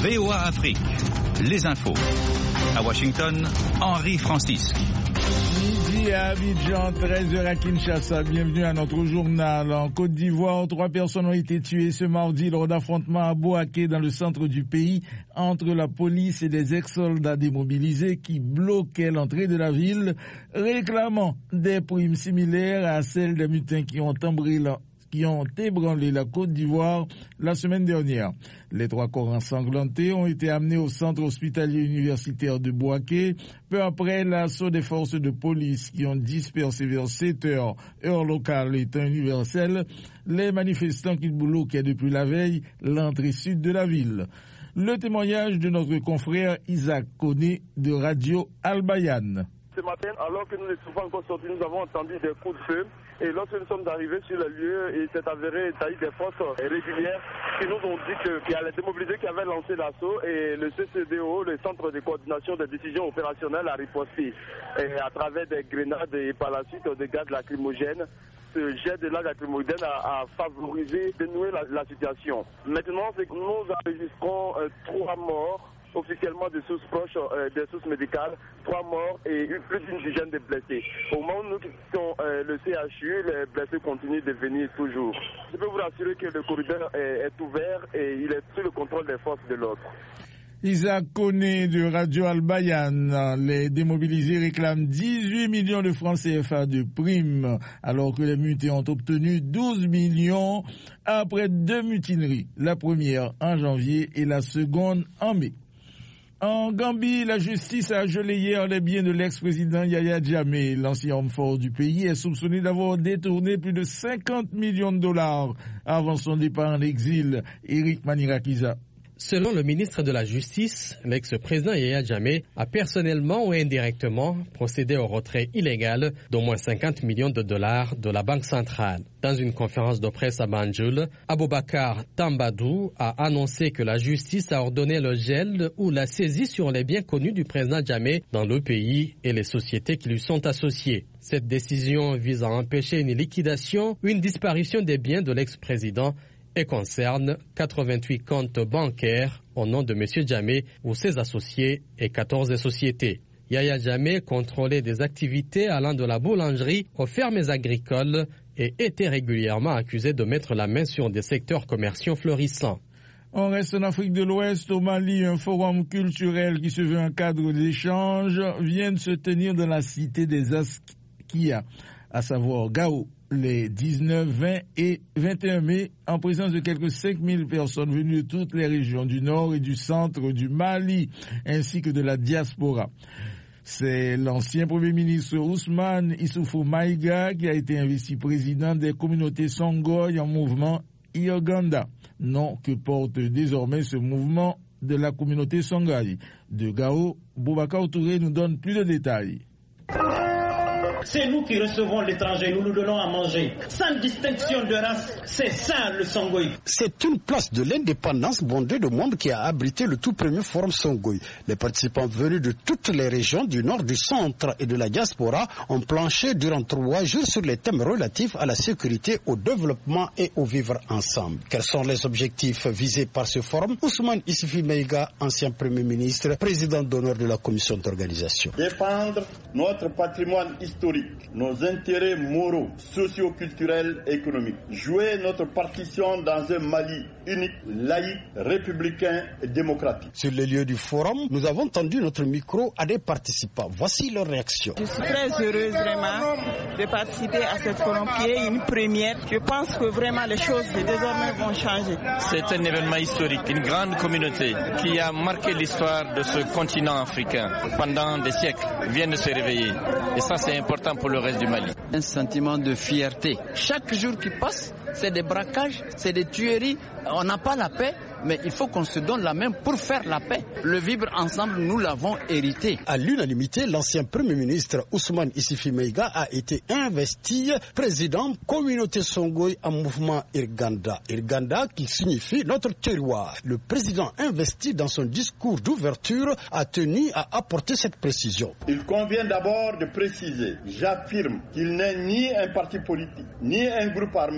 VOA Afrique, les infos. À Washington, Henri Francisque. Midi à Abidjan, 13h à Kinshasa. Bienvenue à notre journal. En Côte d'Ivoire, 3 personnes ont été tuées ce mardi lors d'affrontements à Bouaké dans le centre du pays entre la police et des ex-soldats démobilisés qui bloquaient l'entrée de la ville, réclamant des primes similaires à celles des mutins qui ont ébranlé la Côte d'Ivoire la semaine dernière. Les 3 corps ensanglantés ont été amenés au centre hospitalier universitaire de Bouaké peu après l'assaut des forces de police qui ont dispersé vers 7 heures, heure locale et temps universel, les manifestants qui bloquaient depuis la veille l'entrée sud de la ville. Le témoignage de notre confrère Isaac Koné de Radio Al-Bayan. Ce matin, alors que nous ne sommes pas encore sortis, nous avons entendu des coups de feu. Et lorsque nous sommes arrivés sur le lieu, il s'est avéré qu'il y a eu des forces régulières qui nous ont dit qu'il y a les démobilisés qui avaient lancé l'assaut et le CCDO, le Centre de coordination des décisions opérationnelles, a riposté à travers des grenades et par la suite des gaz lacrymogènes. Ce jet de gaz lacrymogène a favorisé de nouer la situation. Maintenant, c'est que nous enregistrons 3 morts. Officiellement des sources proches, des sources médicales, 3 morts et plus d'une dizaine de blessés. Au moment où nous quittons le CHU, les blessés continuent de venir toujours. Je peux vous rassurer que le corridor est ouvert et il est sous le contrôle des forces de l'ordre. Isaac Koné de Radio Al-Bayan. Les démobilisés réclament 18 millions de francs CFA de primes, alors que les mutés ont obtenu 12 millions après 2 mutineries. La première en janvier et la seconde en mai. En Gambie, la justice a gelé hier les biens de l'ex-président Yaya Jammeh. L'ancien homme fort du pays est soupçonné d'avoir détourné plus de 50 millions de dollars avant son départ en exil. Eric Manirakiza. Selon le ministre de la Justice, l'ex-président Yaya Jammeh a personnellement ou indirectement procédé au retrait illégal d'au moins 50 millions de dollars de la Banque centrale. Dans une conférence de presse à Banjul, Aboubakar Tambadou a annoncé que la justice a ordonné le gel ou la saisie sur les biens connus du président Jammeh dans le pays et les sociétés qui lui sont associées. Cette décision vise à empêcher une liquidation ou une disparition des biens de l'ex-président et concerne 88 comptes bancaires au nom de M. Jammeh ou ses associés et 14 sociétés. Yaya Jammeh contrôlait des activités allant de la boulangerie aux fermes agricoles et était régulièrement accusé de mettre la main sur des secteurs commerciaux florissants. On reste en Afrique de l'Ouest. Au Mali, un forum culturel qui se veut un cadre d'échange vient de se tenir dans la cité des Askia, à savoir Gao, les 19, 20 et 21 mai, en présence de quelques 5000 personnes venues de toutes les régions du nord et du centre du Mali, ainsi que de la diaspora. C'est l'ancien Premier ministre Ousmane Issoufou Maïga qui a été investi président des communautés Songhai en mouvement Ioganda, nom que porte désormais ce mouvement de la communauté Songhai. De Gao, Boubacar Touré nous donne plus de détails. C'est nous qui recevons l'étranger, nous nous donnons à manger. Sans distinction de race, c'est ça le Songhai. C'est une place de l'indépendance bondée de monde qui a abrité le tout premier forum Songhai. Les participants venus de toutes les régions du nord, du centre et de la diaspora ont planché durant 3 jours sur les thèmes relatifs à la sécurité, au développement et au vivre ensemble. Quels sont les objectifs visés par ce forum? Ousmane Issoufou Maïga, ancien Premier ministre, président d'honneur de la commission d'organisation. Défendre notre patrimoine historique, nos intérêts moraux, socio-culturels et économiques. Jouer notre partition dans un Mali unique, laïque, républicain et démocratique. Sur les lieux du forum, nous avons tendu notre micro à des participants. Voici leur réaction. Je suis très heureuse vraiment de participer à cette forum qui est une première. Je pense que vraiment les choses désormais vont changer. C'est un événement historique, une grande communauté qui a marqué l'histoire de ce continent africain pendant des siècles vient de se réveiller. Et ça, c'est important pour le reste du Mali. Un sentiment de fierté. Chaque jour qui passe, c'est des braquages, c'est des tueries. On n'a pas la paix, mais il faut qu'on se donne la main pour faire la paix. Le vivre ensemble, nous l'avons hérité. À l'unanimité, l'ancien Premier ministre Ousmane Issoufou Maïga a été investi président communauté Songhai en mouvement Irganda. Irganda qui signifie notre terroir. Le président investi dans son discours d'ouverture a tenu à apporter cette précision. Il convient d'abord de préciser, j'affirme qu'il n'est ni un parti politique, ni un groupe armé, ni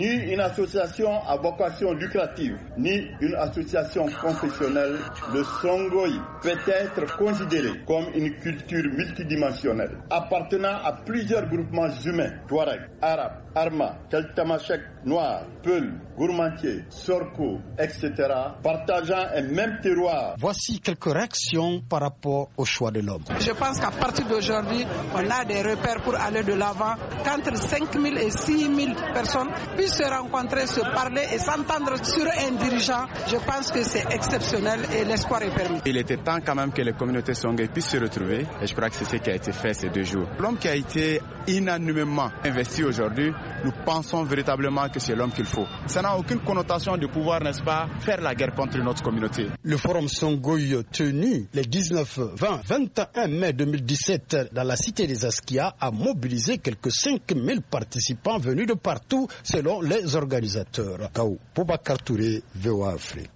ni une association à vocation lucrative, ni une association confessionnelle. Le Songhai peut être considéré comme une culture multidimensionnelle, appartenant à plusieurs groupements humains, Touareg, Arabes, Arma, Keltamachek, Noirs, Peul, Gourmandier, Sorko, etc., partageant un même terroir. Voici quelques réactions par rapport au choix de l'homme. Je pense qu'à partir d'aujourd'hui, on a des repères pour aller de l'avant, qu'entre 5 000 et 6 000 personnes puissent se rencontrer, se parler et s'entendre sur un dirigeant. Je pense que c'est exceptionnel et l'espoir est permis. Il était temps quand même que les communautés Songhai puissent se retrouver et je crois que c'est ce qui a été fait ces 2 jours. L'homme qui a été unanimement investi aujourd'hui, nous pensons véritablement que c'est l'homme qu'il faut. Ça n'a aucune connotation de pouvoir, n'est-ce pas, faire la guerre contre notre communauté. Le forum Songhai tenu les 19, 20, 21 mai 2017 dans la cité des Askia a mobilisé quelques 5000 participants venus de partout selon les organisateurs. Kao Boubacar Touré, VOA Afrique.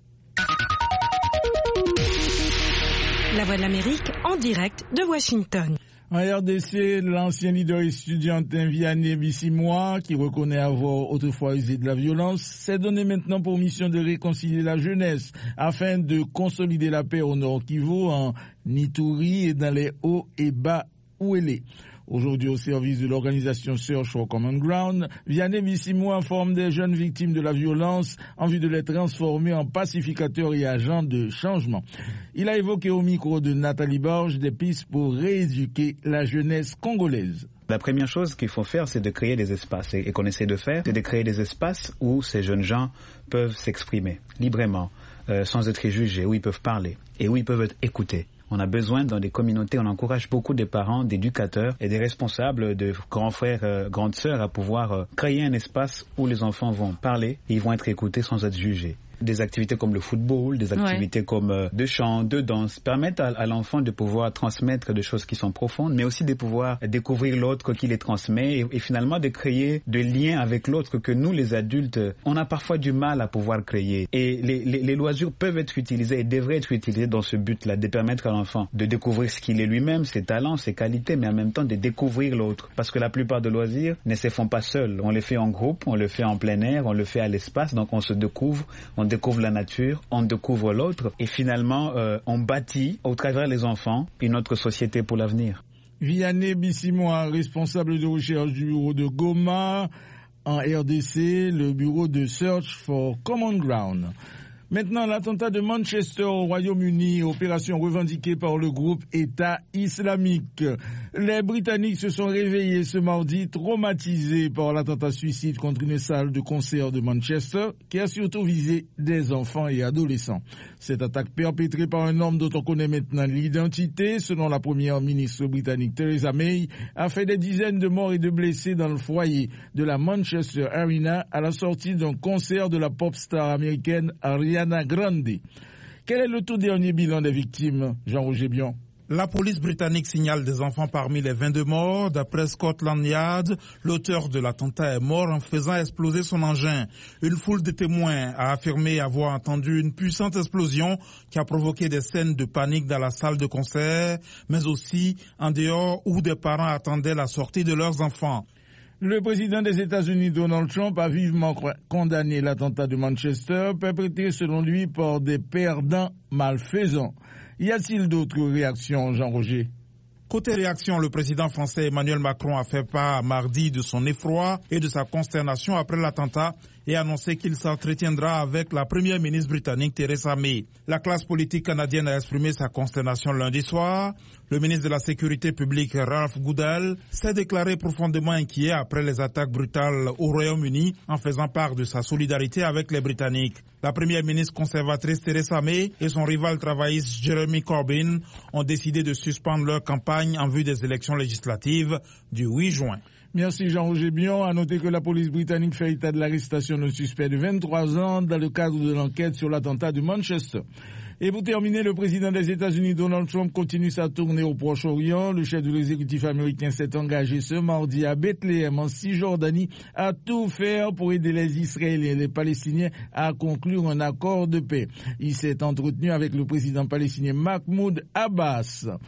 La Voix de l'Amérique en direct de Washington. En RDC, l'ancien leader étudiantin Vianney Bissimois, qui reconnaît avoir autrefois usé de la violence, s'est donné maintenant pour mission de réconcilier la jeunesse afin de consolider la paix au Nord Kivu, en Ituri et dans les hauts et bas Ouélé. Aujourd'hui, au service de l'organisation Search for Common Ground, Vianney Bissimois informe des jeunes victimes de la violence en vue de les transformer en pacificateurs et agents de changement. Il a évoqué au micro de Nathalie Borges des pistes pour rééduquer la jeunesse congolaise. La première chose qu'il faut faire, c'est de créer des espaces. Et qu'on essaie de faire, c'est de créer des espaces où ces jeunes gens peuvent s'exprimer librement, sans être jugés, où ils peuvent parler et où ils peuvent être écoutés. On a besoin, dans des communautés, on encourage beaucoup des parents, d'éducateurs et des responsables, de grands frères, grandes sœurs à pouvoir créer un espace où les enfants vont parler et ils vont être écoutés sans être jugés. Des activités comme le football, des activités comme de chant, de danse, permettent à l'enfant de pouvoir transmettre des choses qui sont profondes, mais aussi de pouvoir découvrir l'autre qui les transmet et finalement de créer des liens avec l'autre que nous, les adultes, on a parfois du mal à pouvoir créer. Et les loisirs peuvent être utilisés et devraient être utilisés dans ce but-là, de permettre à l'enfant de découvrir ce qu'il est lui-même, ses talents, ses qualités, mais en même temps de découvrir l'autre. Parce que la plupart des loisirs ne se font pas seuls. On les fait en groupe, on le fait en plein air, on le fait à l'espace, donc on se découvre, on découvre la nature, on découvre l'autre et finalement on bâtit au travers les enfants une autre société pour l'avenir. Vianney Bissimois, responsable de recherche du bureau de Goma en RDC, le bureau de Search for Common Ground. Maintenant, l'attentat de Manchester au Royaume-Uni, opération revendiquée par le groupe État islamique. Les Britanniques se sont réveillés ce mardi traumatisés par l'attentat suicide contre une salle de concert de Manchester qui a surtout visé des enfants et adolescents. Cette attaque perpétrée par un homme dont on connaît maintenant l'identité, selon la première ministre britannique Theresa May, a fait des dizaines de morts et de blessés dans le foyer de la Manchester Arena à la sortie d'un concert de la pop star américaine Ariana Grande. Quel est le tout dernier bilan des victimes, Jean-Roger Bion? La police britannique signale des enfants parmi les 22 morts. D'après Scotland Yard, l'auteur de l'attentat est mort en faisant exploser son engin. Une foule de témoins a affirmé avoir entendu une puissante explosion qui a provoqué des scènes de panique dans la salle de concert, mais aussi en dehors où des parents attendaient la sortie de leurs enfants. Le président des États-Unis, Donald Trump, a vivement condamné l'attentat de Manchester, perpétré selon lui par des perdants malfaisants. Y a-t-il d'autres réactions, Jean-Roger? Côté réaction, le président français Emmanuel Macron a fait part mardi de son effroi et de sa consternation après l'attentat et annoncé qu'il s'entretiendra avec la première ministre britannique Theresa May. La classe politique canadienne a exprimé sa consternation lundi soir. Le ministre de la Sécurité publique Ralph Goodale s'est déclaré profondément inquiet après les attaques brutales au Royaume-Uni en faisant part de sa solidarité avec les Britanniques. La première ministre conservatrice Theresa May et son rival travailliste Jeremy Corbyn ont décidé de suspendre leur campagne en vue des élections législatives du 8 juin. Merci Jean-Roger Bion. À noter que la police britannique fait état de l'arrestation d'un suspect de 23 ans dans le cadre de l'enquête sur l'attentat de Manchester. Et pour terminer, le président des États-Unis, Donald Trump, continue sa tournée au Proche-Orient. Le chef de l'exécutif américain s'est engagé ce mardi à Bethléem, en Cisjordanie, à tout faire pour aider les Israéliens et les Palestiniens à conclure un accord de paix. Il s'est entretenu avec le président palestinien Mahmoud Abbas.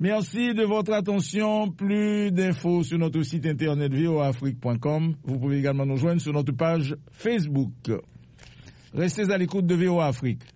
Merci de votre attention. Plus d'infos sur notre site internet voaafrique.com. Vous pouvez également nous joindre sur notre page Facebook. Restez à l'écoute de VOA Afrique.